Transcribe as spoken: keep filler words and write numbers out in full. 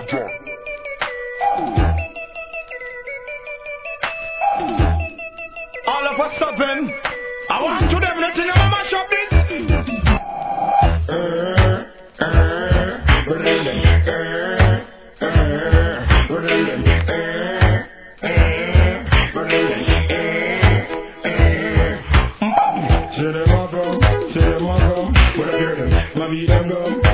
All of us seven. I want to them nothing I'm mash up this. See them a come, see them a come, but I hear them, my beat them gum.